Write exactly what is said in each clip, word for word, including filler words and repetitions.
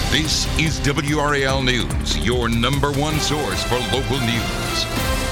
This is W R A L News, your number one source for local news.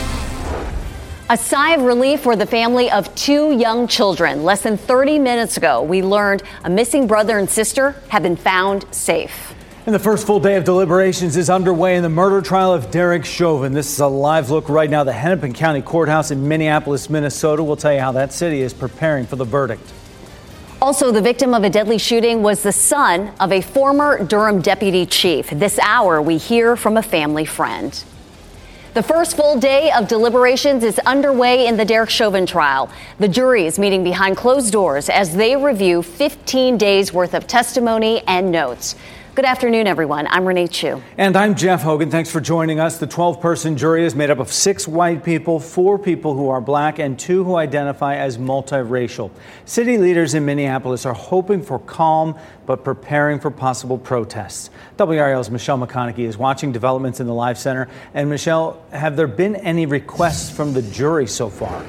A sigh of relief for the family of two young children. Less than thirty minutes ago, we learned a missing brother and sister have been found safe. And the first full day of deliberations is underway in the murder trial of Derek Chauvin. This is a live look right now at the Hennepin County Courthouse in Minneapolis, Minnesota. We'll tell you how that city is preparing for the verdict. Also, the victim of a deadly shooting was the son of a former Durham deputy chief. This hour, we hear from a family friend. The first full day of deliberations is underway in the Derek Chauvin trial. The jury is meeting behind closed doors as they review fifteen days worth of testimony and notes. Good afternoon, everyone. I'm Renee Chu. And I'm Jeff Hogan. Thanks for joining us. The twelve-person jury is made up of six white people, four people who are black, and two who identify as multiracial. City leaders in Minneapolis are hoping for calm, but preparing for possible protests. W R A L's Michelle McConaughey is watching developments in the Live Center. And Michelle, have there been any requests from the jury so far?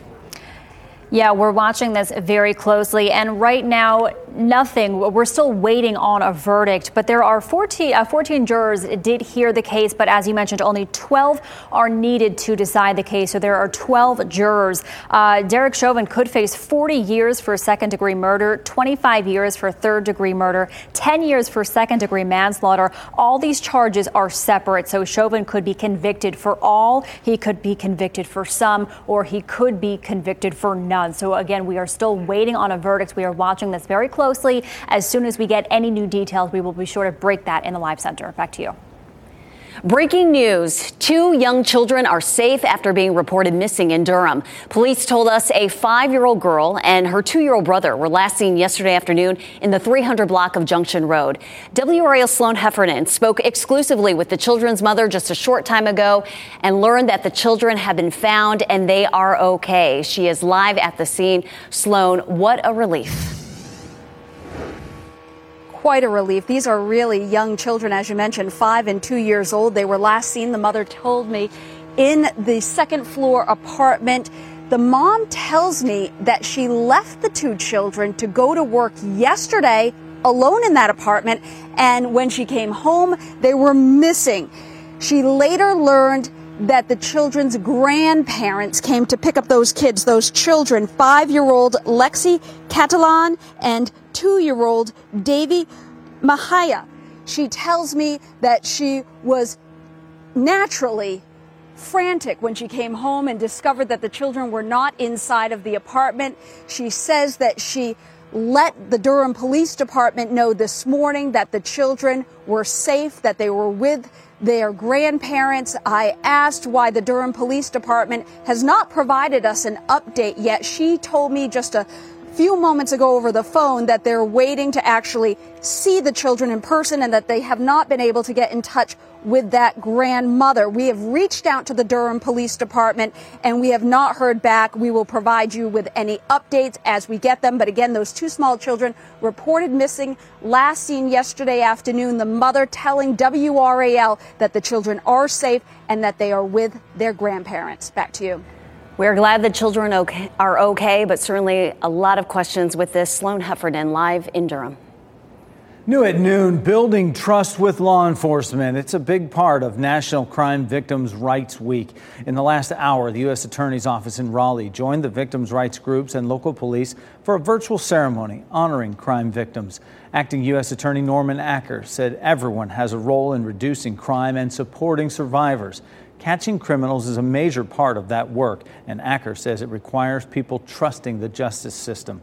Yeah, we're watching this very closely, and right now, nothing. We're still waiting on a verdict, but there are fourteen, uh, fourteen jurors did hear the case, but as you mentioned, only twelve are needed to decide the case, so there are twelve jurors. Uh, Derek Chauvin could face forty years for second-degree murder, twenty-five years for third-degree murder, ten years for second-degree manslaughter. All these charges are separate, so Chauvin could be convicted for all, he could be convicted for some, or he could be convicted for none. So again, we are still waiting on a verdict. We are watching this very closely. As soon as we get any new details, we will be sure to break that in the Live Center. Back to you. Breaking news. Two young children are safe after being reported missing in Durham. Police told us a five-year-old girl and her two-year-old brother were last seen yesterday afternoon in the three hundred block of Junction Road. W R A L's Sloan Heffernan spoke exclusively with the children's mother just a short time ago and learned that the children have been found and they are okay. She is live at the scene. Sloan, what a relief. Quite a relief. These are really young children, as you mentioned, five and two years old. They were last seen, the mother told me, in the second floor apartment. The mom tells me that she left the two children to go to work yesterday alone in that apartment, and when she came home, they were missing. She later learned that the children's grandparents came to pick up those kids, those children, five-year-old Lexi Catalan and two-year-old Davy Mahaya. She tells me that she was naturally frantic when she came home and discovered that the children were not inside of the apartment. She says that she let the Durham Police Department know this morning that the children were safe, that they were with their grandparents. I asked why the Durham Police Department has not provided us an update yet. She told me just a few moments ago over the phone that they're waiting to actually see the children in person and that they have not been able to get in touch with that grandmother. We have reached out to the Durham Police Department and we have not heard back. We will provide you with any updates as we get them. But again, those two small children reported missing, last seen yesterday afternoon. The mother telling W R A L that the children are safe and that they are with their grandparents. Back to you. We're glad the children okay, are okay, but certainly a lot of questions with this. Sloan Heffernan, live in Durham. New at noon, building trust with law enforcement. It's a big part of National Crime Victims' Rights Week. In the last hour, the U S Attorney's Office in Raleigh joined the victims' rights groups and local police for a virtual ceremony honoring crime victims. Acting U S Attorney Norman Acker said everyone has a role in reducing crime and supporting survivors. Catching criminals is a major part of that work, and Acker says it requires people trusting the justice system.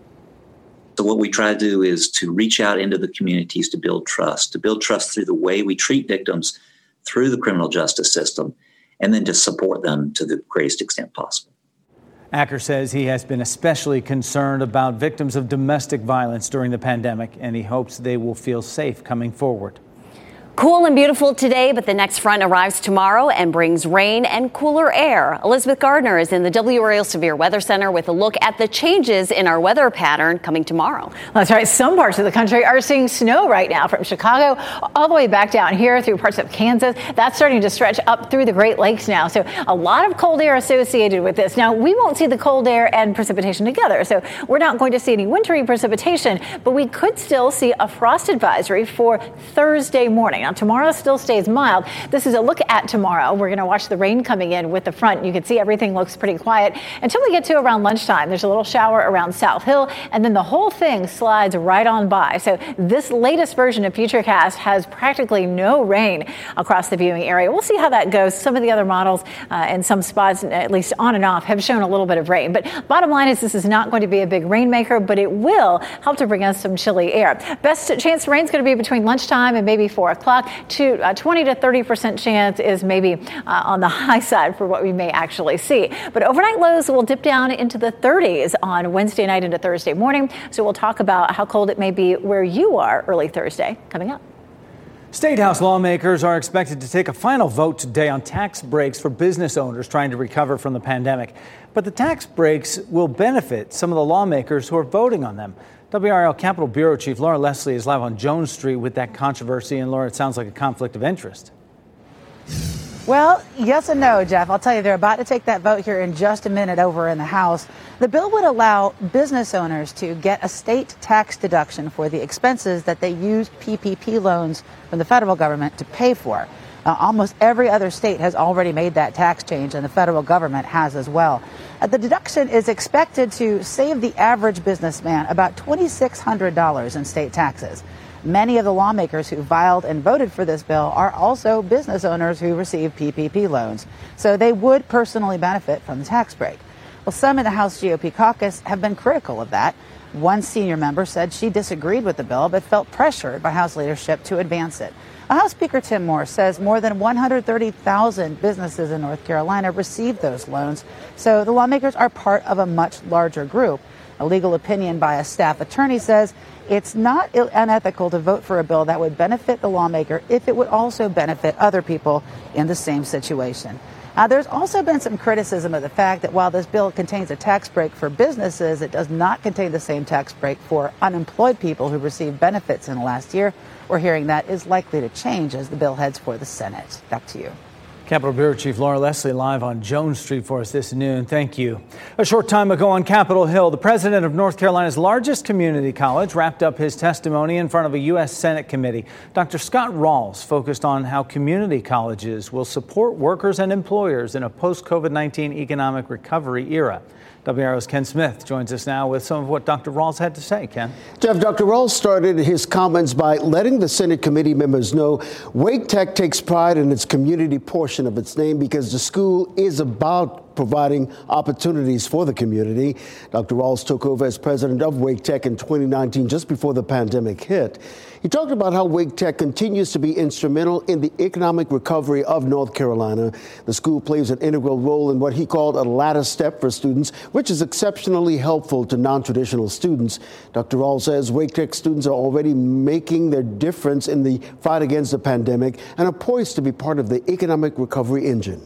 So what we try to do is to reach out into the communities to build trust, to build trust through the way we treat victims through the criminal justice system, and then to support them to the greatest extent possible. Acker says he has been especially concerned about victims of domestic violence during the pandemic, and he hopes they will feel safe coming forward. Cool and beautiful today, but the next front arrives tomorrow and brings rain and cooler air. Elizabeth Gardner is in the W R A L Severe Weather Center with a look at the changes in our weather pattern coming tomorrow. That's right. Some parts of the country are seeing snow right now, from Chicago all the way back down here through parts of Kansas. That's starting to stretch up through the Great Lakes now. So a lot of cold air associated with this. Now, we won't see the cold air and precipitation together, so we're not going to see any wintry precipitation, but we could still see a frost advisory for Thursday morning. Now, tomorrow still stays mild. This is a look at tomorrow. We're going to watch the rain coming in with the front. You can see everything looks pretty quiet until we get to around lunchtime. There's a little shower around South Hill, and then the whole thing slides right on by. So this latest version of Futurecast has practically no rain across the viewing area. We'll see how that goes. Some of the other models uh, in some spots, at least on and off, have shown a little bit of rain. But bottom line is this is not going to be a big rainmaker, but it will help to bring us some chilly air. Best chance rain is going to be between lunchtime and maybe four o'clock. To uh, twenty to thirty percent chance is maybe uh, on the high side for what we may actually see. But overnight lows will dip down into the thirties on Wednesday night into Thursday morning. So we'll talk about how cold it may be where you are early Thursday coming up. State House lawmakers are expected to take a final vote today on tax breaks for business owners trying to recover from the pandemic. But the tax breaks will benefit some of the lawmakers who are voting on them. W R A L Capitol Bureau Chief Laura Leslie is live on Jones Street with that controversy. And Laura, it sounds like a conflict of interest. Well, yes and no, Jeff. I'll tell you, they're about to take that vote here in just a minute over in the House. The bill would allow business owners to get a state tax deduction for the expenses that they use P P P loans from the federal government to pay for. Uh, almost every other state has already made that tax change, and the federal government has as well. Uh, the deduction is expected to save the average businessman about two thousand six hundred dollars in state taxes. Many of the lawmakers who filed and voted for this bill are also business owners who receive P P P loans, so they would personally benefit from the tax break. Well, some in the House G O P caucus have been critical of that. One senior member said she disagreed with the bill but felt pressured by House leadership to advance it. House Speaker Tim Moore says more than one hundred thirty thousand businesses in North Carolina received those loans, so the lawmakers are part of a much larger group. A legal opinion by a staff attorney says it's not unethical to vote for a bill that would benefit the lawmaker if it would also benefit other people in the same situation. Uh, there's also been some criticism of the fact that while this bill contains a tax break for businesses, it does not contain the same tax break for unemployed people who received benefits in the last year. We're hearing that is likely to change as the bill heads for the Senate. Back to you. Capitol Bureau Chief Laura Leslie live on Jones Street for us this noon. Thank you. A short time ago on Capitol Hill, the president of North Carolina's largest community college wrapped up his testimony in front of a U S Senate committee. Doctor Scott Rawls focused on how community colleges will support workers and employers in a post-COVID nineteen economic recovery era. W R A L's Ken Smith joins us now with some of what Doctor Rawls had to say. Ken. Jeff, Doctor Rawls started his comments by letting the Senate committee members know Wake Tech takes pride in its community portion of its name because the school is about providing opportunities for the community. Doctor Rawls took over as president of Wake Tech in twenty nineteen, just before the pandemic hit. He talked about how Wake Tech continues to be instrumental in the economic recovery of North Carolina. The school plays an integral role in what he called a ladder step for students, which is exceptionally helpful to non-traditional students. Doctor Rawls says Wake Tech students are already making their difference in the fight against the pandemic and are poised to be part of the economic recovery engine.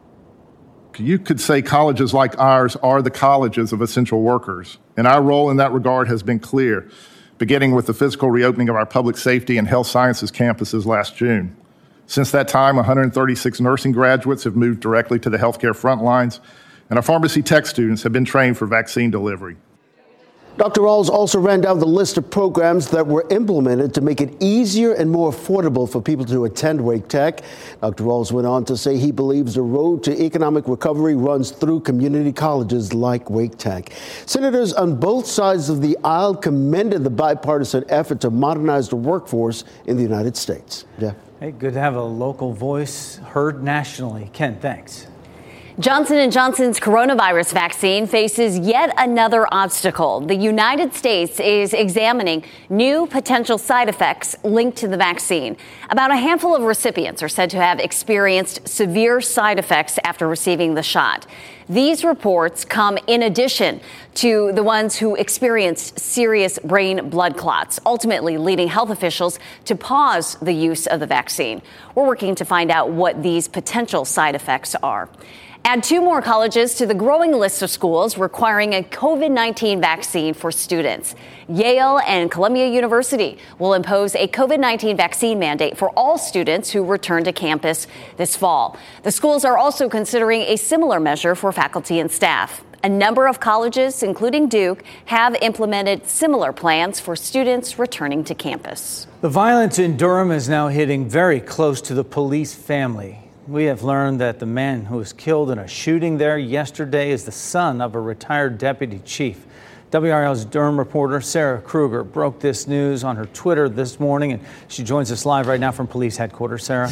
You could say colleges like ours are the colleges of essential workers, and our role in that regard has been clear, beginning with the physical reopening of our public safety and health sciences campuses last June. Since that time, one hundred thirty-six nursing graduates have moved directly to the healthcare front lines, and our pharmacy tech students have been trained for vaccine delivery. Doctor Rawls also ran down the list of programs that were implemented to make it easier and more affordable for people to attend Wake Tech. Doctor Rawls went on to say he believes the road to economic recovery runs through community colleges like Wake Tech. Senators on both sides of the aisle commended the bipartisan effort to modernize the workforce in the United States. Jeff. Hey, good to have a local voice heard nationally. Ken, thanks. Johnson and Johnson's coronavirus vaccine faces yet another obstacle. The United States is examining new potential side effects linked to the vaccine. About a handful of recipients are said to have experienced severe side effects after receiving the shot. These reports come in addition to the ones who experienced serious brain blood clots, ultimately leading health officials to pause the use of the vaccine. We're working to find out what these potential side effects are. Add two more colleges to the growing list of schools requiring a COVID nineteen vaccine for students. Yale and Columbia University will impose a COVID nineteen vaccine mandate for all students who return to campus this fall. The schools are also considering a similar measure for faculty and staff. A number of colleges, including Duke, have implemented similar plans for students returning to campus. The violence in Durham is now hitting very close to the police family. We have learned that the man who was killed in a shooting there yesterday is the son of a retired deputy chief. W R L's Durham reporter Sarah Kruger broke this news on her Twitter this morning, and she joins us live right now from police headquarters. Sarah?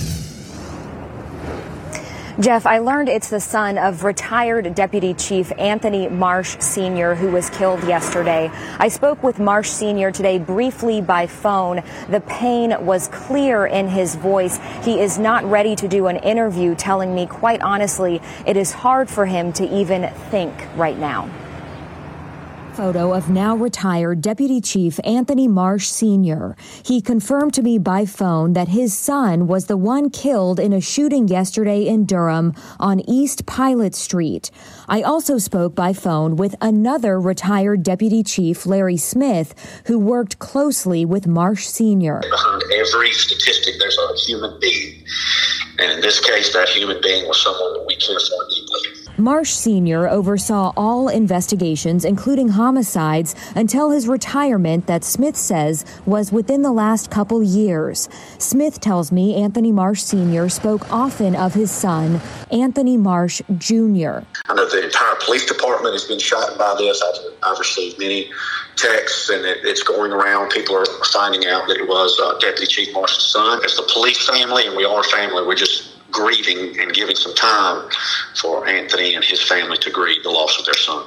Jeff, I learned it's the son of retired Deputy Chief Anthony Marsh Senior who was killed yesterday. I spoke with Marsh Senior today briefly by phone. The pain was clear in his voice. He is not ready to do an interview, telling me, quite honestly, it is hard for him to even think right now. Photo of now retired Deputy Chief Anthony Marsh Senior He confirmed to me by phone that his son was the one killed in a shooting yesterday in Durham on East Pilot Street. I also spoke by phone with another retired Deputy Chief, Larry Smith, who worked closely with Marsh Senior Behind every statistic, there's a human being. And in this case, that human being was someone that we care for deeply. Marsh Senior oversaw all investigations, including homicides, until his retirement that Smith says was within the last couple years. Smith tells me Anthony Marsh Senior spoke often of his son, Anthony Marsh Junior I know the entire police department has been shocked by this. I've, I've received many texts, and it, it's going around. People are finding out that it was uh, Deputy Chief Marsh's son. As the police family, and we are family, we're just grieving and giving some time for Anthony and his family to grieve the loss of their son.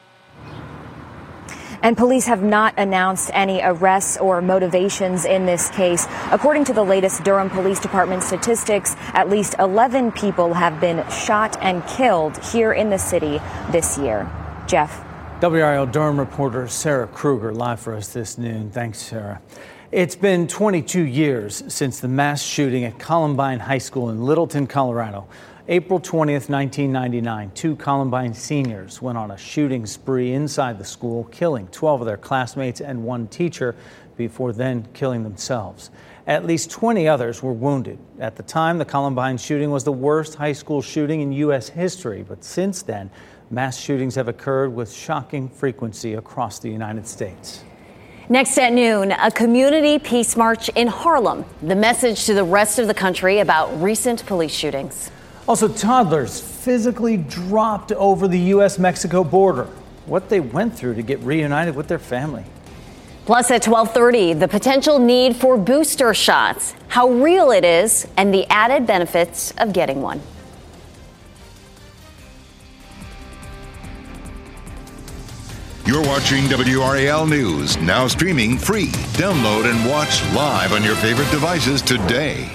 And police have not announced any arrests or motivations in this case. According to the latest Durham Police Department statistics, at least eleven people have been shot and killed here in the city this year. Jeff. W R L Durham reporter Sarah Kruger live for us this noon. Thanks, Sarah. It's been twenty-two years since the mass shooting at Columbine High School in Littleton, Colorado. April twentieth, nineteen ninety-nine, two Columbine seniors went on a shooting spree inside the school, killing twelve of their classmates and one teacher before then killing themselves. At least twenty others were wounded. At the time, the Columbine shooting was the worst high school shooting in U S history, but since then, mass shootings have occurred with shocking frequency across the United States. Next at noon, a community peace march in Harlem. The message to the rest of the country about recent police shootings. Also, toddlers physically dropped over the U S Mexico border. What they went through to get reunited with their family. Plus at twelve thirty, the potential need for booster shots, how real it is, and the added benefits of getting one. You're watching W R A L News, now streaming free. Download and watch live on your favorite devices today.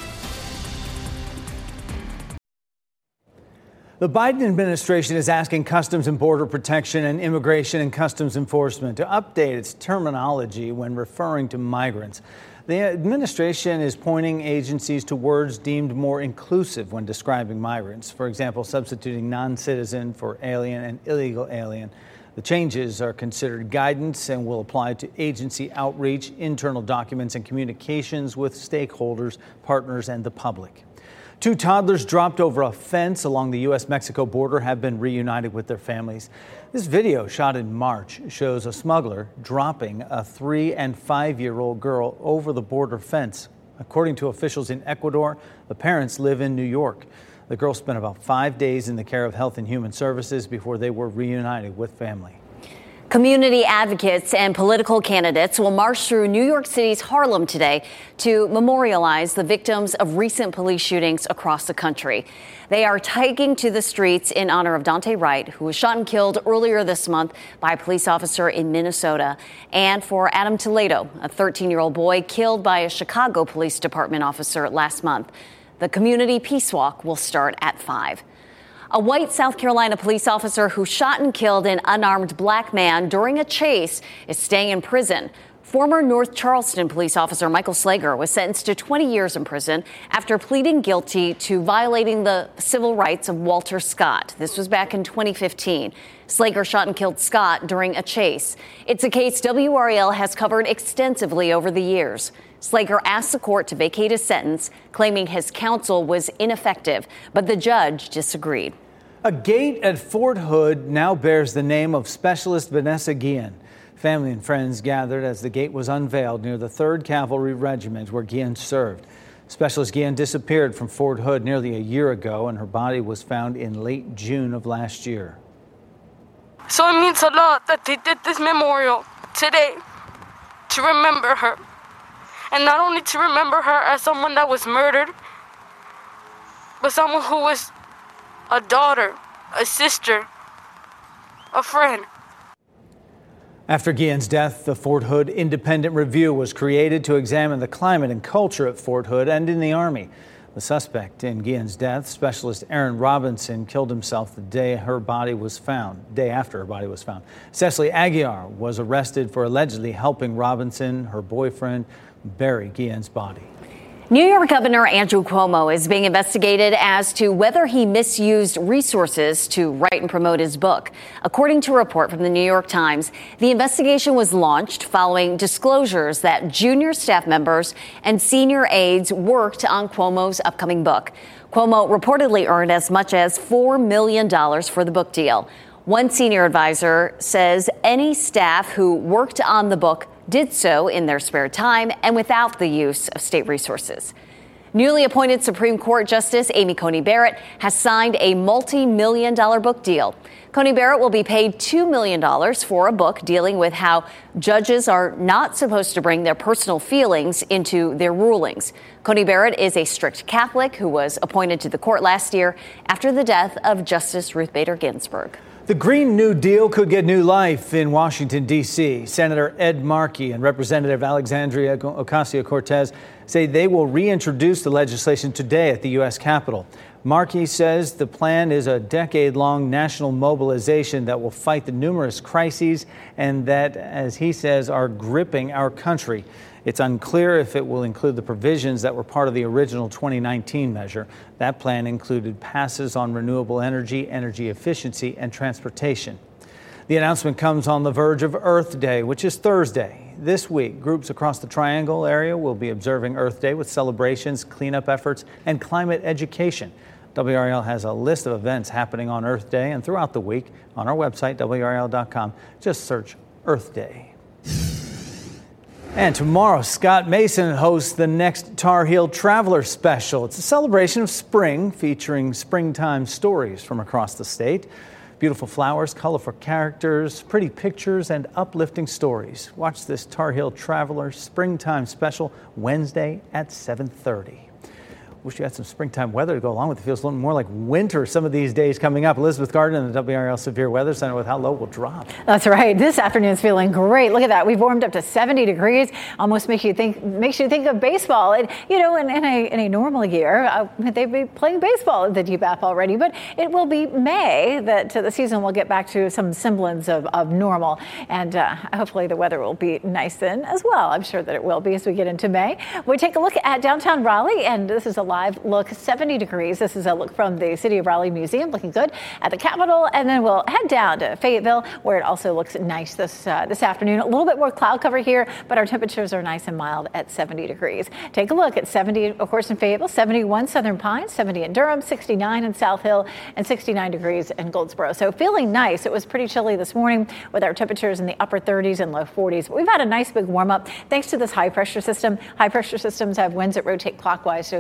The Biden administration is asking Customs and Border Protection and Immigration and Customs Enforcement to update its terminology when referring to migrants. The administration is pointing agencies to words deemed more inclusive when describing migrants. For example, substituting non-citizen for alien and illegal alien. The changes are considered guidance and will apply to agency outreach, internal documents, and communications with stakeholders, partners, and the public. Two toddlers dropped over a fence along the U S Mexico border have been reunited with their families. This video, shot in March, shows a smuggler dropping a three and five-year-old girl over the border fence. According to officials in Ecuador, the parents live in New York. The girl spent about five days in the care of Health and Human Services before they were reunited with family. Community advocates and political candidates will march through New York City's Harlem today to memorialize the victims of recent police shootings across the country. They are taking to the streets in honor of Daunte Wright, who was shot and killed earlier this month by a police officer in Minnesota, and for Adam Toledo, a thirteen-year-old boy killed by a Chicago Police Department officer last month. The community peace walk will start at five. A white South Carolina police officer who shot and killed an unarmed black man during a chase is staying in prison. Former North Charleston police officer Michael Slager was sentenced to twenty years in prison after pleading guilty to violating the civil rights of Walter Scott. This was back in twenty fifteen. Slager shot and killed Scott during a chase. It's a case W R A L has covered extensively over the years. Slager asked the court to vacate his sentence, claiming his counsel was ineffective, but the judge disagreed. A gate at Fort Hood now bears the name of Specialist Vanessa Guillen. Family and friends gathered as the gate was unveiled near the third Cavalry Regiment where Guillen served. Specialist Guillen disappeared from Fort Hood nearly a year ago, and her body was found in late June of last year. So it means a lot that they did this memorial today to remember her. And not only to remember her as someone that was murdered, but someone who was a daughter, a sister, a friend. After Guillen's death, the Fort Hood Independent Review was created to examine the climate and culture at Fort Hood and in the Army. The suspect in Guillen's death, Specialist Aaron Robinson, killed himself the day her body was found, day after her body was found. Cecily Aguiar was arrested for allegedly helping Robinson, her boyfriend, bury Guillen's body. New York Governor Andrew Cuomo is being investigated as to whether he misused resources to write and promote his book. According to a report from the New York Times, the investigation was launched following disclosures that junior staff members and senior aides worked on Cuomo's upcoming book. Cuomo reportedly earned as much as four million dollars for the book deal. One senior advisor says any staff who worked on the book did so in their spare time and without the use of state resources. Newly appointed Supreme Court Justice Amy Coney Barrett has signed a multi-million dollar book deal. Coney Barrett will be paid two million dollars for a book dealing with how judges are not supposed to bring their personal feelings into their rulings. Coney Barrett is a strict Catholic who was appointed to the court last year after the death of Justice Ruth Bader Ginsburg. The Green New Deal could get new life in Washington, D C Senator Ed Markey and Representative Alexandria Ocasio-Cortez say they will reintroduce the legislation today at the U S Capitol. Markey says the plan is a decade-long national mobilization that will fight the numerous crises and that, as he says, are gripping our country. It's unclear if it will include the provisions that were part of the original twenty nineteen measure. That plan included passes on renewable energy, energy efficiency, and transportation. The announcement comes on the verge of Earth Day, which is Thursday. This week, groups across the Triangle area will be observing Earth Day with celebrations, cleanup efforts, and climate education. W R L has a list of events happening on Earth Day and throughout the week on our website, W R L dot com. Just search Earth Day. And tomorrow, Scott Mason hosts the next Tar Heel Traveler Special. It's a celebration of spring featuring springtime stories from across the state. Beautiful flowers, colorful characters, pretty pictures, and uplifting stories. Watch this Tar Heel Traveler Springtime Special Wednesday at seven thirty. Wish you had some springtime weather to go along with it. Feels a little more like winter some of these days coming up. Elizabeth Gardner in the W R L Severe Weather Center with how low will drop. That's right. This afternoon's feeling great. Look at that. We've warmed up to seventy degrees. Almost makes you think makes you think of baseball. And, you know, in, in, a, in a normal year, uh, they'd be playing baseball at the D B A P already. But it will be May that uh, the season will get back to some semblance of, of normal. And uh, hopefully the weather will be nice then as well. I'm sure that it will be as we get into May. We take a look at downtown Raleigh, and this is a live look, seventy degrees. This is a look from the City of Raleigh Museum, looking good at the Capitol, and then we'll head down to Fayetteville, where it also looks nice this uh, this afternoon. A little bit more cloud cover here, but our temperatures are nice and mild at seventy degrees. Take a look at seventy, of course, in Fayetteville, seventy-one Southern Pines, seventy in Durham, sixty-nine in South Hill, and sixty-nine degrees in Goldsboro. So feeling nice. It was pretty chilly this morning with our temperatures in the upper thirties and low forties. But we've had a nice big warm up thanks to this high pressure system. High pressure systems have winds that rotate clockwise, so this high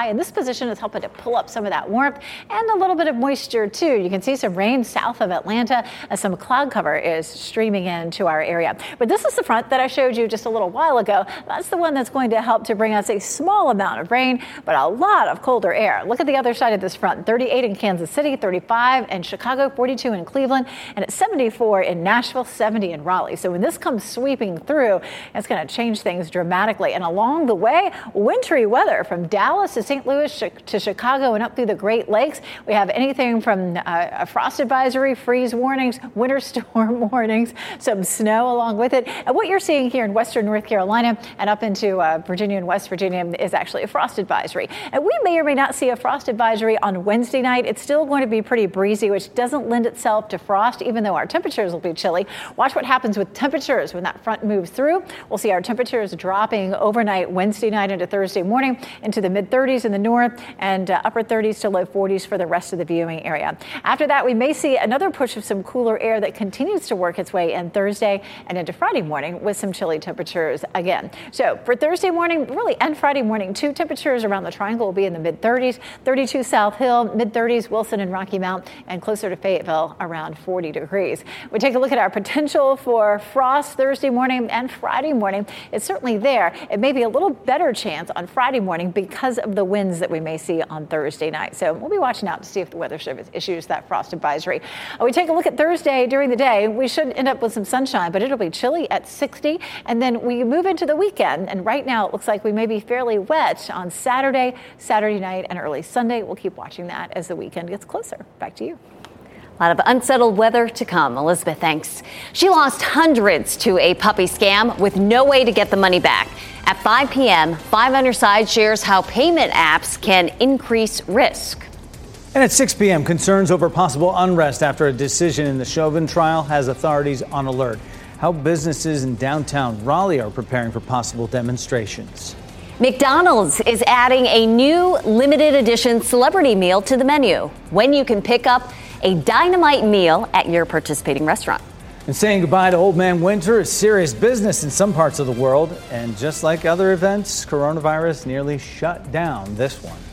high, and this position is helping to pull up some of that warmth and a little bit of moisture too. You can see some rain south of Atlanta as some cloud cover is streaming into our area. But this is the front that I showed you just a little while ago. That's the one that's going to help to bring us a small amount of rain, but a lot of colder air. Look at the other side of this front. thirty-eight in Kansas City, thirty-five in Chicago, forty-two in Cleveland, and it's seventy-four in Nashville, seventy in Raleigh. So when this comes sweeping through, it's going to change things dramatically. And along the way, wintry weather from Dallas to Saint Louis to Chicago and up through the Great Lakes. We have anything from uh, a frost advisory, freeze warnings, winter storm warnings, some snow along with it. And what you're seeing here in western North Carolina and up into uh, Virginia and West Virginia is actually a frost advisory. And we may or may not see a frost advisory on Wednesday night. It's still going to be pretty breezy, which doesn't lend itself to frost, even though our temperatures will be chilly. Watch what happens with temperatures when that front moves through. We'll see our temperatures dropping overnight Wednesday night into Thursday morning into the mid thirties in the north and uh, upper thirties to low forties for the rest of the viewing area. After that, we may see another push of some cooler air that continues to work its way in Thursday and into Friday morning with some chilly temperatures again. So for Thursday morning, really, and Friday morning, too, temperatures around the triangle will be in the mid thirties, thirty-two South Hill, mid thirties, Wilson and Rocky Mount, and closer to Fayetteville around forty degrees. We take a look at our potential for frost Thursday morning and Friday morning. It's certainly there. It may be a little better chance on Friday morning because of the winds that we may see on Thursday night. So we'll be watching out to see if the Weather Service issues that frost advisory. Uh, we take a look at Thursday during the day. We should end up with some sunshine, but it'll be chilly at sixty. And then we move into the weekend. And right now it looks like we may be fairly wet on Saturday, Saturday night, and early Sunday. We'll keep watching that as the weekend gets closer. Back to you. A lot of unsettled weather to come. Elizabeth, thanks. She lost hundreds to a puppy scam with no way to get the money back. At five p.m., Five on Your Side shares how payment apps can increase risk. And at six p.m., concerns over possible unrest after a decision in the Chauvin trial has authorities on alert. How businesses in downtown Raleigh are preparing for possible demonstrations. McDonald's is adding a new limited edition celebrity meal to the menu when you can pick up a dynamite meal at your participating restaurant. And saying goodbye to Old Man Winter is serious business in some parts of the world. And just like other events, coronavirus nearly shut down this one.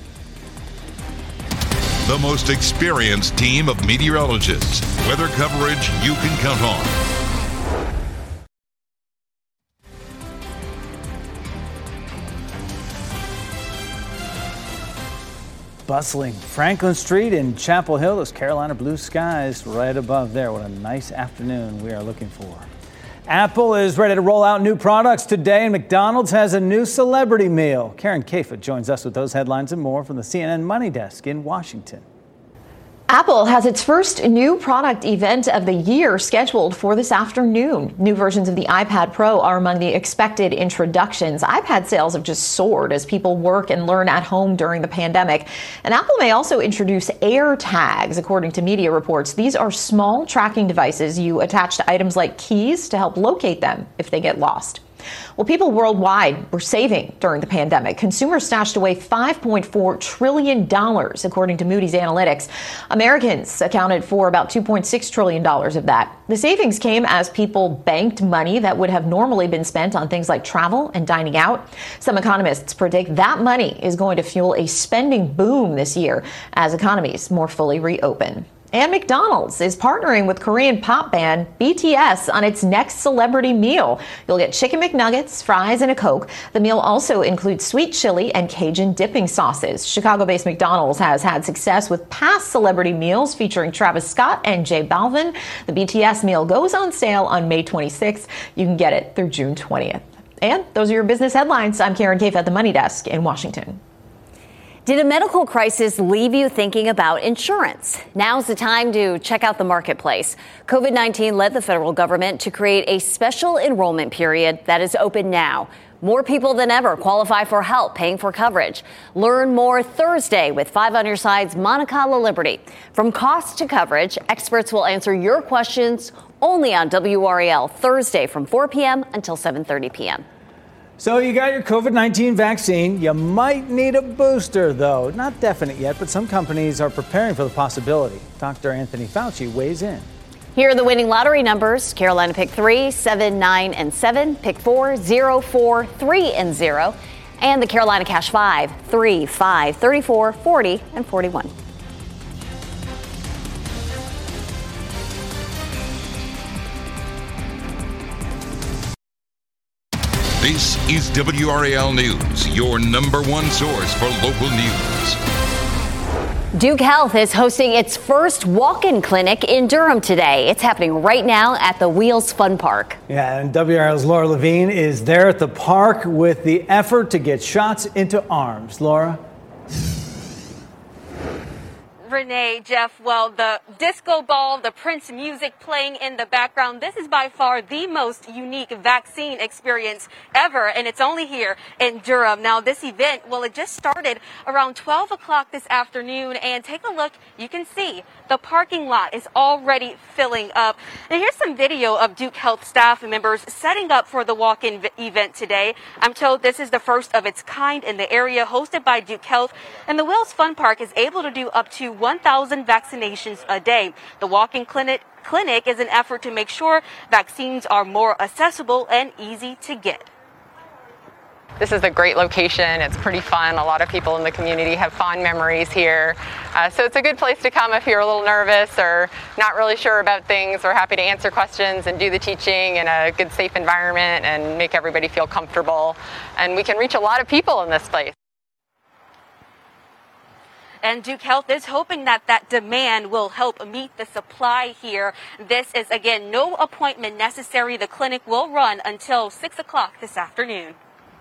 The most experienced team of meteorologists. Weather coverage you can count on. Bustling Franklin Street in Chapel Hill, those Carolina blue skies right above there. What a nice afternoon we are looking for. Apple is ready to roll out new products today, and McDonald's has a new celebrity meal. Karen Kafa joins us with those headlines and more from the C N N Money Desk in Washington. Apple has its first new product event of the year scheduled for this afternoon. New versions of the iPad Pro are among the expected introductions. iPad sales have just soared as people work and learn at home during the pandemic. And Apple may also introduce AirTags, according to media reports. These are small tracking devices you attach to items like keys to help locate them if they get lost. Well, people worldwide were saving during the pandemic. Consumers stashed away five point four trillion dollars, according to Moody's Analytics. Americans accounted for about two point six trillion dollars of that. The savings came as people banked money that would have normally been spent on things like travel and dining out. Some economists predict that money is going to fuel a spending boom this year as economies more fully reopen. And McDonald's is partnering with Korean pop band B T S on its next celebrity meal. You'll get chicken McNuggets, fries, and a Coke. The meal also includes sweet chili and Cajun dipping sauces. Chicago-based McDonald's has had success with past celebrity meals featuring Travis Scott and J Balvin. The B T S meal goes on sale on May twenty-sixth. You can get it through June twentieth. And those are your business headlines. I'm Karen Kafa at the Money Desk in Washington. Did a medical crisis leave you thinking about insurance? Now's the time to check out the marketplace. COVID nineteen led the federal government to create a special enrollment period that is open now. More people than ever qualify for help paying for coverage. Learn more Thursday with Five on Your Side's Monica LaLiberty. From cost to coverage, experts will answer your questions only on W R A L Thursday from four p.m. until seven thirty p.m. So you got your COVID nineteen vaccine. You might need a booster, though. Not definite yet, but some companies are preparing for the possibility. Doctor Anthony Fauci weighs in. Here are the winning lottery numbers. Carolina picked three, seven, nine, and seven. Pick four, zero, four, three, and zero. And the Carolina Cash five, three, five, thirty-four, forty, and forty-one. This is W R A L News, your number one source for local news. Duke Health is hosting its first walk-in clinic in Durham today. It's happening right now at the Wheels Fun Park. Yeah, and W R L's Laura Levine is there at the park with the effort to get shots into arms. Laura? Renee, Jeff, well, the disco ball, the Prince music playing in the background. This is by far the most unique vaccine experience ever, and it's only here in Durham. Now, this event, well, it just started around twelve o'clock this afternoon, and take a look. You can see the parking lot is already filling up. And here's some video of Duke Health staff members setting up for the walk-in v- event today. I'm told this is the first of its kind in the area, hosted by Duke Health, and the Wheels Fun Park is able to do up to one thousand vaccinations a day. The walk-in clinic clinic is an effort to make sure vaccines are more accessible and easy to get. This is a great location. It's pretty fun. A lot of people in the community have fond memories here. Uh, so it's a good place to come if you're a little nervous or not really sure about things. We're happy to answer questions and do the teaching in a good, safe environment and make everybody feel comfortable. And we can reach a lot of people in this place. And Duke Health is hoping that that demand will help meet the supply here. This is, again, no appointment necessary. The clinic will run until six o'clock this afternoon.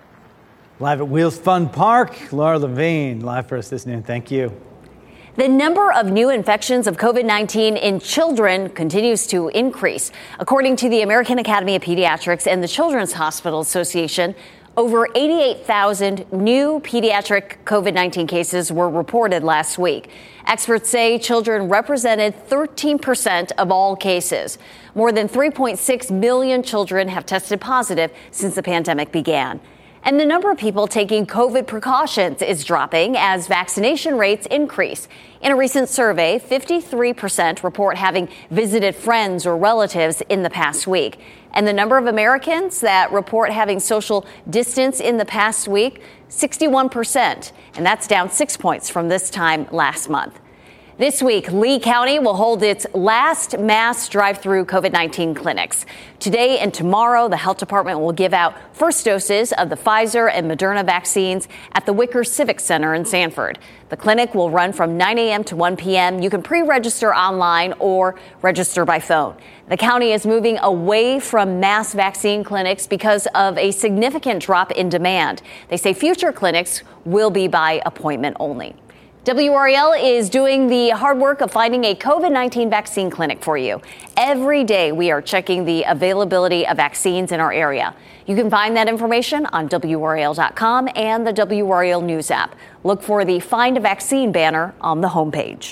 Live at Wheels Fun Park, Laura Levine, live for us this noon. Thank you. The number of new infections of COVID nineteen in children continues to increase. According to the American Academy of Pediatrics and the Children's Hospital Association, over eighty-eight thousand new pediatric COVID nineteen cases were reported last week. Experts say children represented thirteen percent of all cases. More than three point six million children have tested positive since the pandemic began. And the number of people taking COVID precautions is dropping as vaccination rates increase. In a recent survey, fifty-three percent report having visited friends or relatives in the past week. And the number of Americans that report having social distance in the past week, sixty-one percent. And that's down six points from this time last month. This week, Lee County will hold its last mass drive-through COVID nineteen clinics. Today and tomorrow, the health department will give out first doses of the Pfizer and Moderna vaccines at the Wicker Civic Center in Sanford. The clinic will run from nine a.m. to one p.m. You can pre-register online or register by phone. The county is moving away from mass vaccine clinics because of a significant drop in demand. They say future clinics will be by appointment only. W R A L is doing the hard work of finding a COVID nineteen vaccine clinic for you. Every day we are checking the availability of vaccines in our area. You can find that information on W R A L dot com and the W R A L News app. Look for the Find a Vaccine banner on the homepage.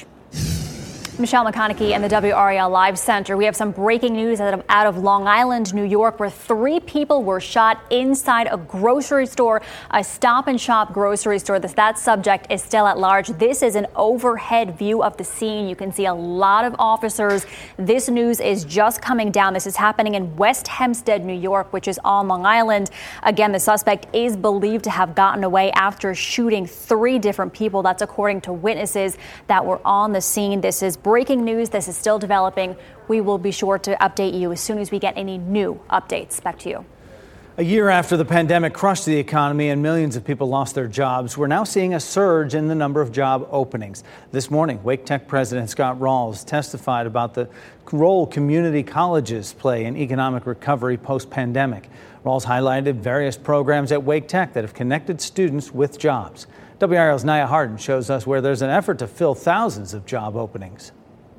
Michelle McConaughey in the W R A L Live Center. We have some breaking news out of, out of Long Island, New York, where three people were shot inside a grocery store, a Stop and Shop grocery store. This, that subject is still at large. This is an overhead view of the scene. You can see a lot of officers. This news is just coming down. This is happening in West Hempstead, New York, which is on Long Island. Again, the suspect is believed to have gotten away after shooting three different people. That's according to witnesses that were on the scene. This is breaking news. This is still developing. We will be sure to update you as soon as we get any new updates. Back to you. A year after the pandemic crushed the economy and millions of people lost their jobs, we're now seeing a surge in the number of job openings. This morning, Wake Tech President Scott Rawls testified about the role community colleges play in economic recovery post-pandemic. Rawls highlighted various programs at Wake Tech that have connected students with jobs. W R L's Naya Hardin shows us where there's an effort to fill thousands of job openings.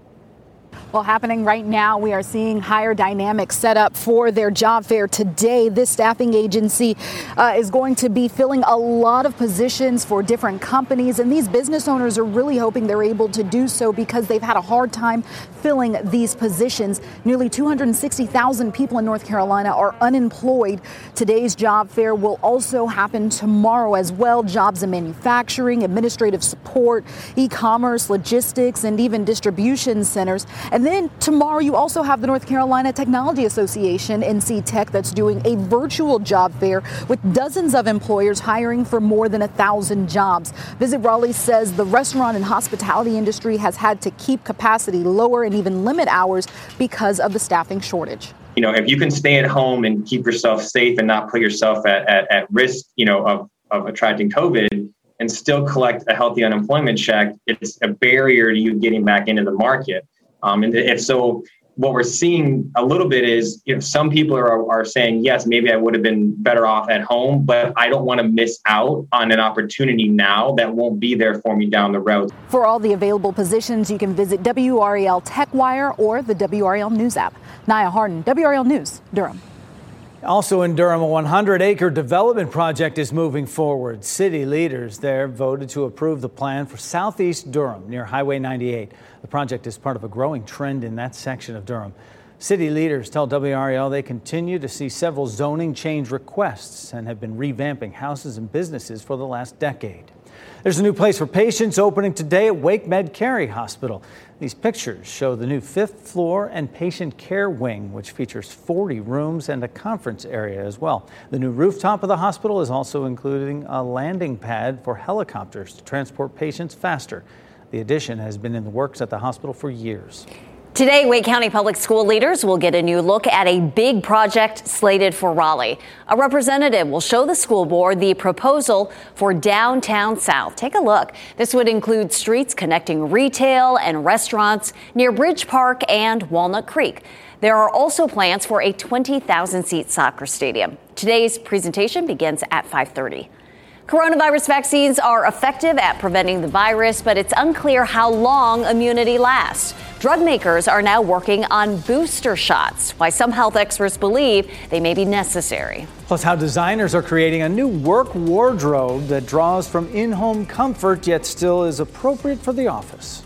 Well, happening right now, we are seeing Hire Dynamics set up for their job fair today. This staffing agency uh, is going to be filling a lot of positions for different companies, and these business owners are really hoping they're able to do so because they've had a hard time filling these positions. Nearly two hundred sixty thousand people in North Carolina are unemployed. Today's job fair will also happen tomorrow as well. Jobs in manufacturing, administrative support, e-commerce, logistics, and even distribution centers. And then tomorrow you also have the North Carolina Technology Association, N C Tech, that's doing a virtual job fair with dozens of employers hiring for more than a thousand jobs. Visit Raleigh says the restaurant and hospitality industry has had to keep capacity lower and even limit hours because of the staffing shortage. You know, if you can stay at home and keep yourself safe and not put yourself at, at, at risk, you know, of, of attracting COVID and still collect a healthy unemployment check, it's a barrier to you getting back into the market. Um, and if so, what we're seeing a little bit is, you know, some people are, are saying, yes, maybe I would have been better off at home, but I don't want to miss out on an opportunity now that won't be there for me down the road. For all the available positions, you can visit W R A L TechWire or the W R A L News app. Nia Harden, W R A L News, Durham. Also in Durham, a one hundred acre development project is moving forward. City leaders there voted to approve the plan for Southeast Durham near Highway ninety-eight. The project is part of a growing trend in that section of Durham. City leaders tell W R A L they continue to see several zoning change requests and have been revamping houses and businesses for the last decade. There's a new place for patients opening today at Wake Med Cary Hospital. These pictures show the new fifth floor and patient care wing, which features forty rooms and a conference area as well. The new rooftop of the hospital is also including a landing pad for helicopters to transport patients faster. The addition has been in the works at the hospital for years. Today, Wake County Public School leaders will get a new look at a big project slated for Raleigh. A representative will show the school board the proposal for Downtown South. Take a look. This would include streets connecting retail and restaurants near Bridge Park and Walnut Creek. There are also plans for a twenty thousand seat soccer stadium. Today's presentation begins at five thirty. Coronavirus vaccines are effective at preventing the virus, but it's unclear how long immunity lasts. Drug makers are now working on booster shots, why some health experts believe they may be necessary. Plus, how designers are creating a new work wardrobe that draws from in-home comfort, yet still is appropriate for the office.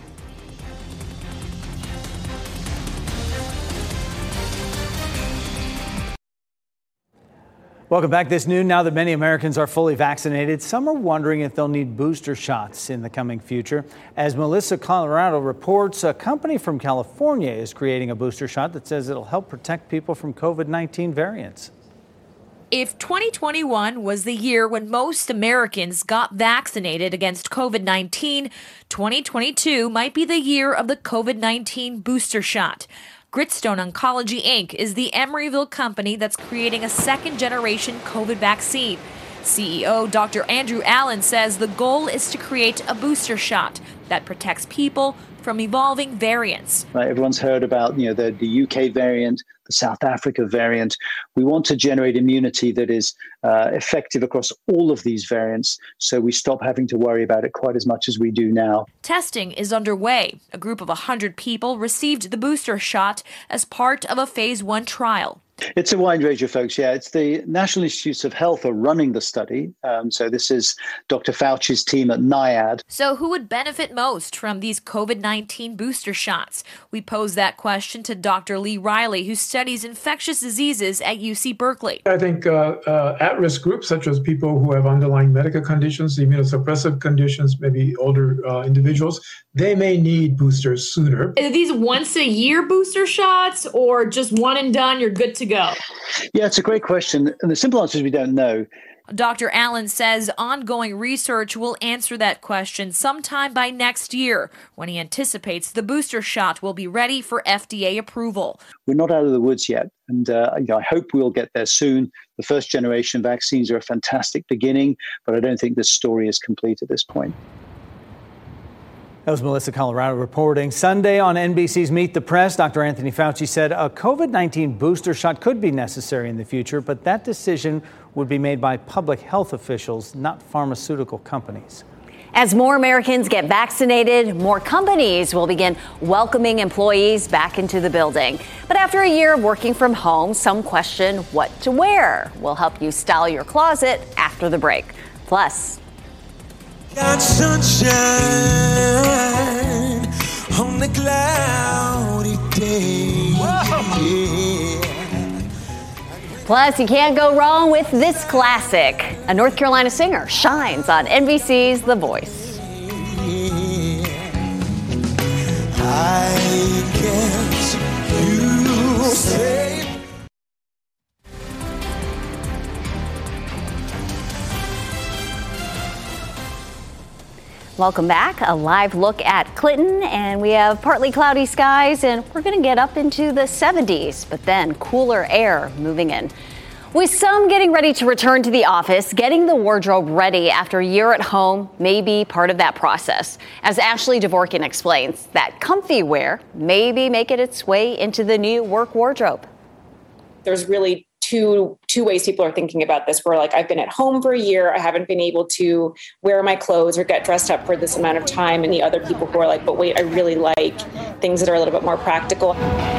Welcome back this noon. Now that many Americans are fully vaccinated, some are wondering if they'll need booster shots in the coming future. As Melissa Colorado reports, a company from California is creating a booster shot that says it'll help protect people from COVID nineteen variants. If twenty twenty-one was the year when most Americans got vaccinated against COVID nineteen, twenty twenty-two might be the year of the COVID nineteen booster shot. Gritstone Oncology Incorporated is the Emeryville company that's creating a second-generation COVID vaccine. C E O Doctor Andrew Allen says the goal is to create a booster shot that protects people from evolving variants. Right, everyone's heard about, you know, the, the U K variant, the South Africa variant. We want to generate immunity that is uh, effective across all of these variants, so we stop having to worry about it quite as much as we do now. Testing is underway. A group of one hundred people received the booster shot as part of a phase one trial. It's a wide range of folks, yeah. It's the National Institutes of Health are running the study. Um, so this is Doctor Fauci's team at NIAID. So who would benefit most from these COVID nineteen booster shots? We posed that question to Doctor Lee Riley, who studies infectious diseases at U C Berkeley. I think uh, uh, at-risk groups, such as people who have underlying medical conditions, immunosuppressive conditions, maybe older uh, individuals, they may need boosters sooner. Are these once-a-year booster shots or just one and done, you're good to go? Go. Yeah, it's a great question. And the simple answer is we don't know. Doctor Allen says ongoing research will answer that question sometime by next year, when he anticipates the booster shot will be ready for F D A approval. We're not out of the woods yet, and uh, you know, I hope we'll get there soon. The first generation vaccines are a fantastic beginning, but I don't think this story is complete at this point. That was Melissa Colorado reporting. Sunday on N B C's Meet the Press, Doctor Anthony Fauci said a COVID nineteen booster shot could be necessary in the future, but that decision would be made by public health officials, not pharmaceutical companies. As more Americans get vaccinated, more companies will begin welcoming employees back into the building. But after a year of working from home, some question what to wear. We'll help you style your closet after the break. Plus, got sunshine on the cloudy day. Yeah. Plus, you can't go wrong with this classic. A North Carolina singer shines on N B C's The Voice. I guess you say. Welcome back. A live look at Clinton, and we have partly cloudy skies, and we're going to get up into the seventies, but then cooler air moving in. With some getting ready to return to the office, getting the wardrobe ready after a year at home may be part of that process. As Ashley Dvorkin explains, that comfy wear may be making its way into the new work wardrobe. There's really two two ways people are thinking about this. Where like, I've been at home for a year, I haven't been able to wear my clothes or get dressed up for this amount of time. And the other people who are like, but wait, I really like things that are a little bit more practical.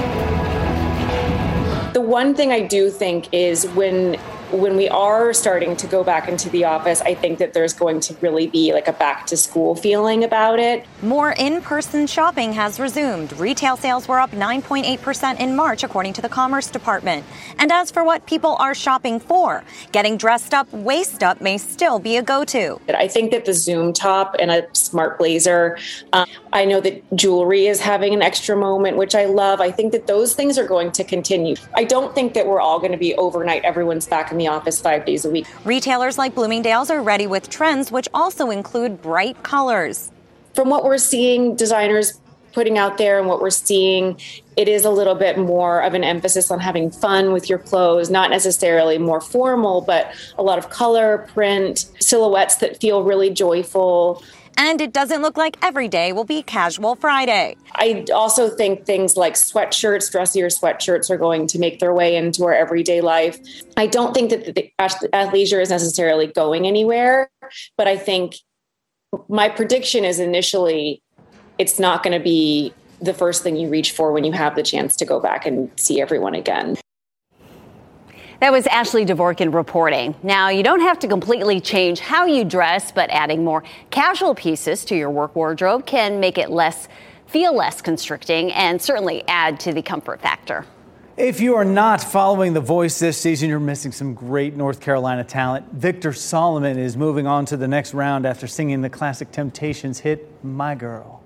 The one thing I do think is when when we are starting to go back into the office, I think that there's going to really be like a back to school feeling about it. More in-person shopping has resumed. Retail sales were up nine point eight percent in March, according to the Commerce Department. And as for what people are shopping for, getting dressed up, waist up may still be a go-to. I think that the Zoom top and a smart blazer, um, I know that jewelry is having an extra moment, which I love. I think that those things are going to continue. I don't think that we're all going to be overnight, everyone's back in the office five days a week. Retailers like Bloomingdale's are ready with trends, which also include bright colors. From what we're seeing designers putting out there and what we're seeing, it is a little bit more of an emphasis on having fun with your clothes, not necessarily more formal, but a lot of color, print, silhouettes that feel really joyful. And it doesn't look like every day will be Casual Friday. I also think things like sweatshirts, dressier sweatshirts are going to make their way into our everyday life. I don't think that the athleisure is necessarily going anywhere, but I think my prediction is initially it's not going to be the first thing you reach for when you have the chance to go back and see everyone again. That was Ashley Dvorkin reporting. Now, you don't have to completely change how you dress, but adding more casual pieces to your work wardrobe can make it less, feel less constricting and certainly add to the comfort factor. If you are not following The Voice this season, you're missing some great North Carolina talent. Victor Solomon is moving on to the next round after singing the classic Temptations hit, My Girl.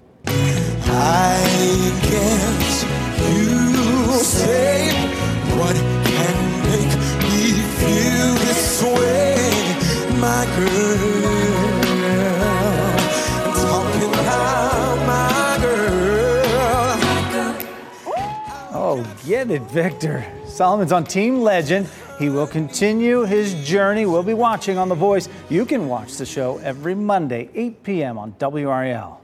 I guess you say what can make me feel this way, my girl. Talking about my girl. Oh, get it, Victor. Solomon's on Team Legend. He will continue his journey. We'll be watching on The Voice. You can watch the show every Monday, eight p.m. on W R A L.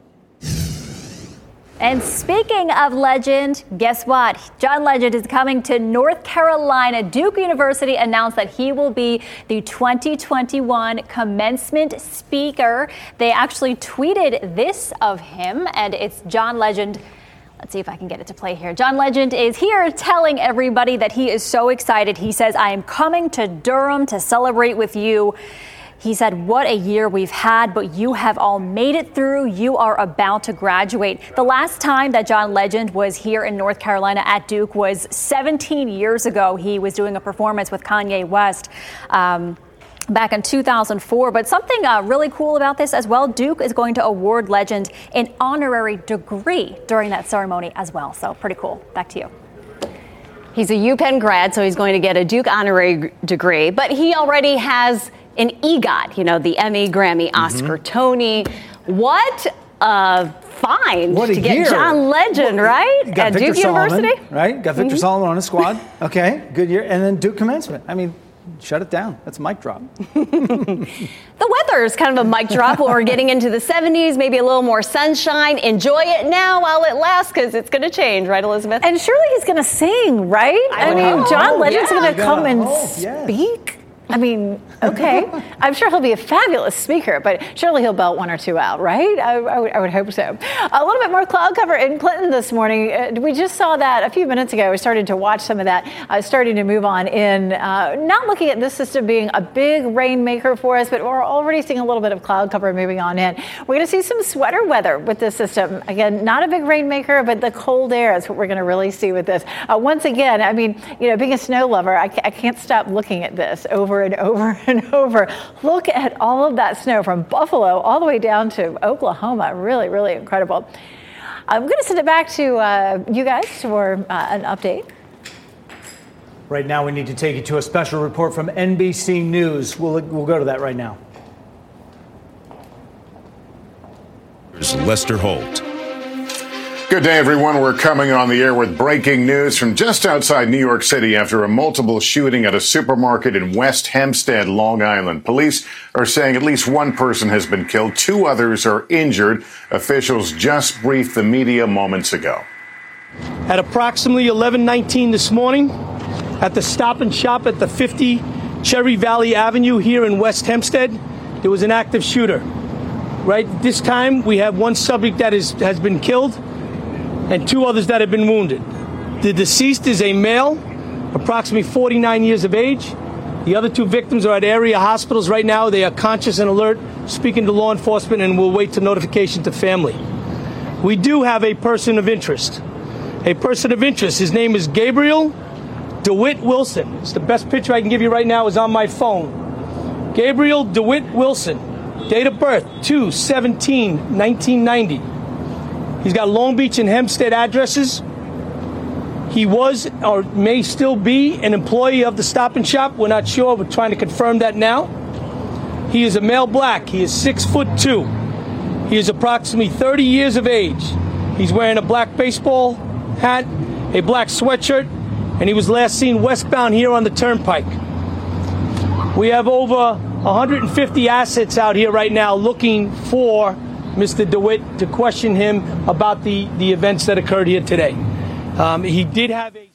And speaking of legend, guess what? John Legend is coming to North Carolina. Duke University announced that he will be the twenty twenty-one commencement speaker. They actually tweeted this of him, and it's John Legend. Let's see if I can get it to play here. John Legend is here telling everybody that he is so excited. He says, I am coming to Durham to celebrate with you. He said, what a year we've had, but you have all made it through. You are about to graduate. The last time that John Legend was here in North Carolina at Duke was seventeen years ago. He was doing a performance with Kanye West um, back in two thousand four. But something uh, really cool about this as well, Duke is going to award Legend an honorary degree during that ceremony as well. So pretty cool. Back to you. He's a UPenn grad, so he's going to get a Duke honorary degree, but he already has an EGOT, you know, the Emmy, Grammy, Oscar, mm-hmm. Tony. What a find what a to get year. John Legend, well, right? Got At Victor Duke Solomon, University? Right? Got Victor Mm-hmm. Solomon on his squad. Okay, good year. And then Duke commencement. I mean, shut it down. That's a mic drop. The weather is kind of a mic drop when we're getting into the seventies, maybe a little more sunshine. Enjoy it now while it lasts, because it's going to change, right, Elizabeth? And surely he's going to sing, right? I, I mean, John Legend's yeah. going to come and hope, yes. speak. I mean, okay. I'm sure he'll be a fabulous speaker, but surely he'll belt one or two out, right? I, I, would, I would hope so. A little bit more cloud cover in Clinton this morning. Uh, we just saw that a few minutes ago. We started to watch some of that, uh, starting to move on in. Uh, not looking at this system being a big rainmaker for us, but we're already seeing a little bit of cloud cover moving on in. We're going to see some sweater weather with this system. Again, not a big rainmaker, but the cold air is what we're going to really see with this. Uh, once again, I mean, you know, being a snow lover, I, I can't stop looking at this over and over and over. Look at all of that snow from Buffalo all the way down to Oklahoma. Really, really incredible. I'm going to send it back to uh, you guys for uh, an update. Right now, we need to take you to a special report from N B C News. We'll, we'll go to that right now. Here's Lester Holt. Good day, everyone. We're coming on the air with breaking news from just outside New York City after a multiple shooting at a supermarket in West Hempstead, Long Island. Police are saying at least one person has been killed. Two others are injured. Officials just briefed the media moments ago. At approximately eleven nineteen this morning, at the Stop and Shop at the fifty Cherry Valley Avenue here in West Hempstead, there was an active shooter. Right this time, we have one subject that is, has been killed and two others that have been wounded. The deceased is a male, approximately forty-nine years of age. The other two victims are at area hospitals right now. They are conscious and alert, speaking to law enforcement, and will wait to notification to family. We do have a person of interest. A person of interest. His name is Gabriel DeWitt Wilson. It's the best picture I can give you right now is on my phone. Gabriel DeWitt Wilson. Date of birth, two seventeen nineteen ninety. He's got Long Beach and Hempstead addresses. He was or may still be an employee of the Stop and Shop. We're not sure. We're trying to confirm that now. He is a male black. He is six foot two. He is approximately thirty years of age. He's wearing a black baseball hat, a black sweatshirt, and he was last seen westbound here on the Turnpike. We have over one hundred fifty assets out here right now looking for Mister DeWitt to question him about the, the events that occurred here today. Um, he did have a...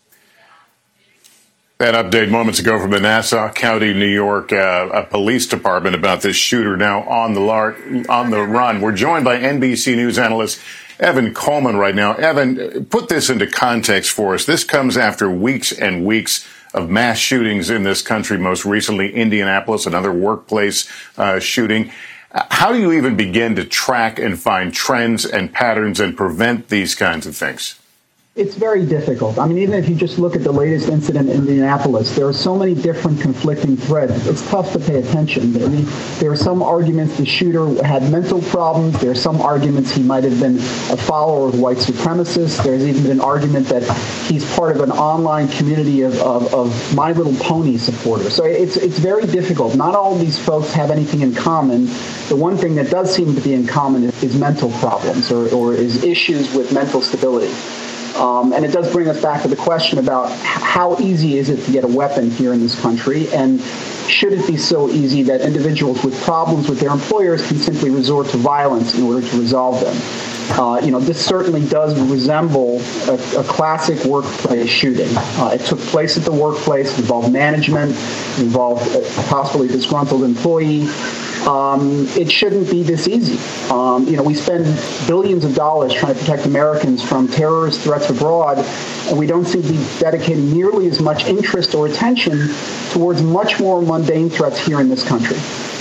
That update moments ago from the Nassau County, New York uh, a police department about this shooter now on the lar- on the run. We're joined by N B C News analyst Evan Coleman right now. Evan, put this into context for us. This comes after weeks and weeks of mass shootings in this country, most recently Indianapolis, another workplace uh, shooting. How do you even begin to track and find trends and patterns and prevent these kinds of things? It's very difficult. I mean, even if you just look at the latest incident in Indianapolis, there are so many different conflicting threads. It's tough to pay attention. There, there are some arguments the shooter had mental problems. There are some arguments he might have been a follower of white supremacists. There's even been an argument that he's part of an online community of, of, of My Little Pony supporters. So it's, it's very difficult. Not all of these folks have anything in common. The one thing that does seem to be in common is, is mental problems or, or is issues with mental stability. Um, and it does bring us back to the question about how easy is it to get a weapon here in this country, and should it be so easy that individuals with problems with their employers can simply resort to violence in order to resolve them? Uh, you know, this certainly does resemble a, a classic workplace shooting. Uh, it took place at the workplace, it involved management, it involved a possibly disgruntled employee. Um, it shouldn't be this easy. Um, you know, we spend billions of dollars trying to protect Americans from terrorist threats abroad, and we don't seem to be dedicating nearly as much interest or attention towards much more mundane threats here in this country.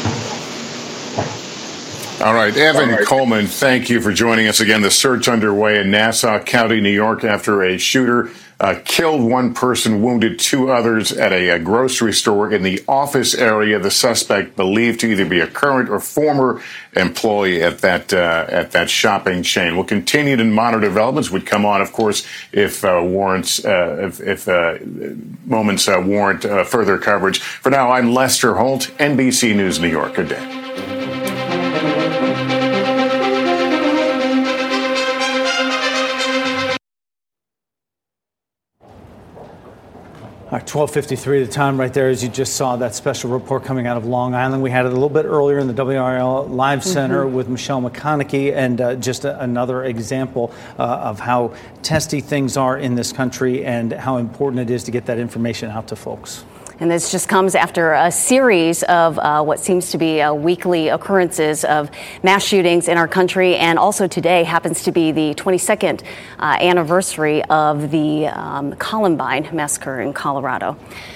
All right, Evan All right. Coleman, thank you for joining us again. The search underway in Nassau County, New York, after a shooter uh, killed one person, wounded two others at a, a grocery store in the office area. The suspect believed to either be a current or former employee at that uh, at that shopping chain. We'll continue to monitor developments. We'd come on, of course, if uh, warrants, uh, if, if uh, moments uh, warrant uh, further coverage. For now, I'm Lester Holt, N B C News, New York. Good day. All right, twelve fifty-three the time right there, as you just saw that special report coming out of Long Island. We had it a little bit earlier in the W R L Live Center mm-hmm. with Michelle McConaughey, and uh, just a, another example uh, of how testy things are in this country and how important it is to get that information out to folks. And this just comes after a series of uh, what seems to be uh, weekly occurrences of mass shootings in our country. And also today happens to be the twenty-second uh, anniversary of the um, Columbine massacre in Colorado.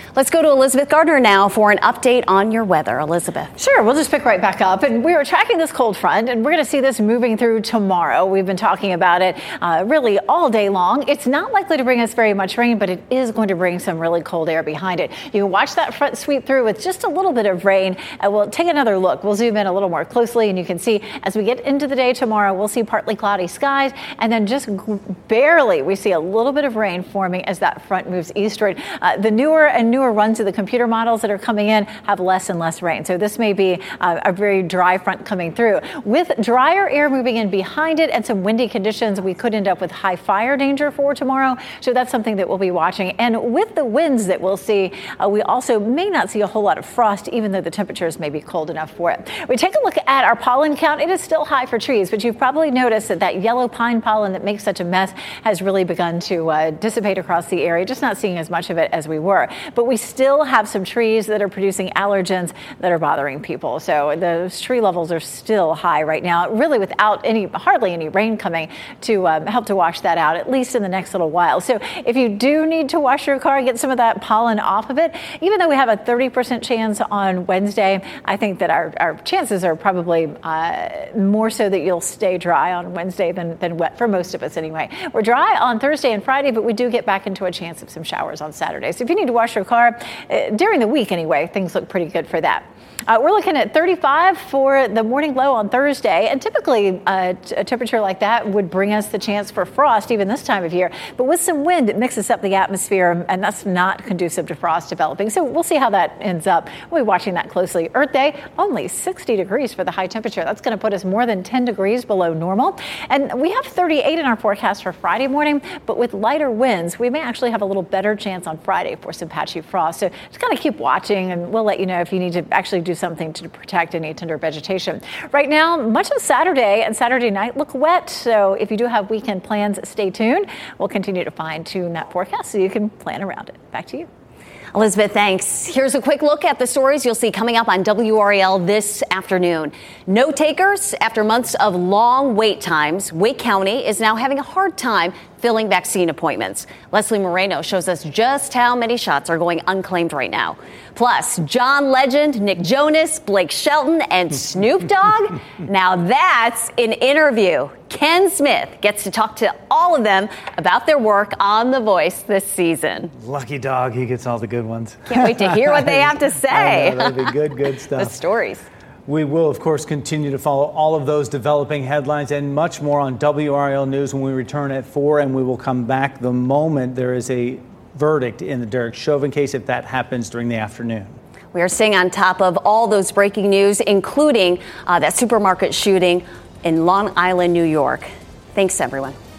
Let's go to Elizabeth Gardner now for an update on your weather. Elizabeth. Sure, we'll just pick right back up. And we were tracking this cold front, and we're going to see this moving through tomorrow. We've been talking about it uh, really all day long. It's not likely to bring us very much rain, but it is going to bring some really cold air behind it. You can watch that front sweep through with just a little bit of rain. And we'll take another look. We'll zoom in a little more closely, and you can see as we get into the day tomorrow, we'll see partly cloudy skies, and then just barely we see a little bit of rain forming as that front moves eastward. Uh, the newer and newer runs of the computer models that are coming in have less and less rain. So this may be uh, a very dry front coming through. With drier air moving in behind it and some windy conditions, we could end up with high fire danger for tomorrow. So that's something that we'll be watching. And with the winds that we'll see, uh, we also may not see a whole lot of frost, even though the temperatures may be cold enough for it. We take a look at our pollen count. It is still high for trees, but you've probably noticed that that yellow pine pollen that makes such a mess has really begun to uh, dissipate across the area, just not seeing as much of it as we were. But we still have some trees that are producing allergens that are bothering people. So those tree levels are still high right now, really without any, hardly any rain coming to um, help to wash that out, at least in the next little while. So if you do need to wash your car, get some of that pollen off of it, even though we have a thirty percent chance on Wednesday, I think that our, our chances are probably uh, more so that you'll stay dry on Wednesday than, than wet for most of us anyway. We're dry on Thursday and Friday, but we do get back into a chance of some showers on Saturday. So if you need to wash your car, uh, during the week anyway, things look pretty good for that. Uh, we're looking at thirty-five for the morning low on Thursday, and typically uh, a temperature like that would bring us the chance for frost even this time of year. But with some wind, it mixes up the atmosphere, and that's not conducive to frost developing. So we'll see how that ends up. We'll be watching that closely. Earth Day, only sixty degrees for the high temperature. That's going to put us more than ten degrees below normal. And we have thirty-eight in our forecast for Friday morning, but with lighter winds, we may actually have a little better chance on Friday for some patchy frost. So just kind of keep watching, and we'll let you know if you need to actually do something to protect any tender vegetation. Right now, much of Saturday and Saturday night look wet, so if you do have weekend plans, stay tuned. We'll continue to fine-tune that forecast so you can plan around it. Back to you. Elizabeth, thanks. Here's a quick look at the stories you'll see coming up on W R A L this afternoon. No takers after months of long wait times. Wake County is now having a hard time filling vaccine appointments. Leslie Moreno shows us just how many shots are going unclaimed right now. Plus, John Legend, Nick Jonas, Blake Shelton, and Snoop Dogg. Now that's an interview. Ken Smith gets to talk to all of them about their work on The Voice this season. Lucky dog, he gets all the good ones. Can't wait to hear what they have to say. I know, that'll be good, good stuff. The stories. We will, of course, continue to follow all of those developing headlines and much more on W R A L News when we return at four, and we will come back the moment there is a verdict in the Derek Chauvin case, if that happens during the afternoon. We are staying on top of all those breaking news, including uh, that supermarket shooting in Long Island, New York. Thanks, everyone.